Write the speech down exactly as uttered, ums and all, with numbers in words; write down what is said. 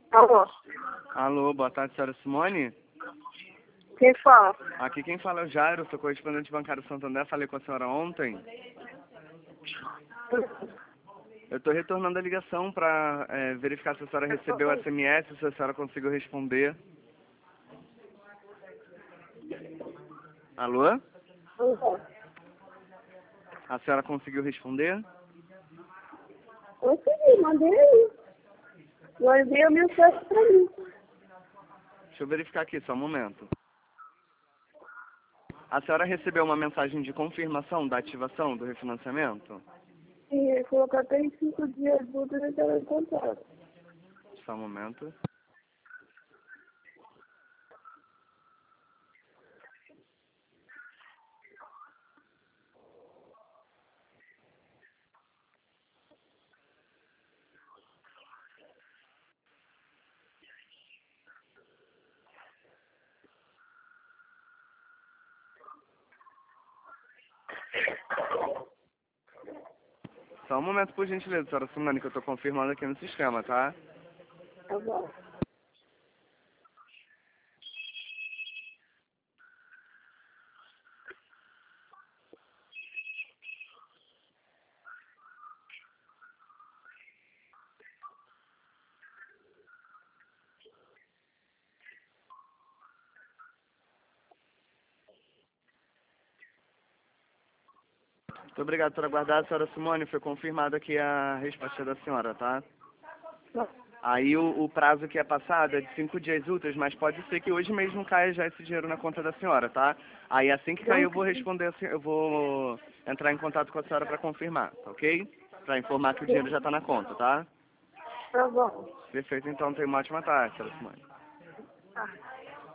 Alô? Alô, boa tarde, senhora Simone. Quem fala? Aqui quem fala é o Jairo, sou correspondente bancário Santander, falei com a senhora ontem. Eu estou retornando a ligação para é, verificar se a senhora recebeu o S M S, se a senhora conseguiu responder. Alô? Uhum. A senhora conseguiu responder? Consegui, mandei aí. Eu enviei a mensagem pra mim. Deixa eu verificar aqui, só um momento. A senhora recebeu uma mensagem de confirmação da ativação do refinanciamento? E ele falou que até em cinco dias úteis ele estava em contato. Só um momento. Só um momento, por gentileza, senhora Simone, que eu estou confirmando aqui no sistema, tá? Tá bom. Muito obrigado por aguardar, senhora Simone. Foi confirmada aqui a resposta da senhora, tá? Aí o, o prazo que é passado é de cinco dias úteis, mas pode ser que hoje mesmo caia já esse dinheiro na conta da senhora, tá? Aí assim que cair eu vou responder, assim, eu vou entrar em contato com a senhora para confirmar, tá ok? Para informar que o dinheiro já está na conta, tá? Tá bom. Perfeito, então tenha uma ótima tarde, senhora Simone. Ah.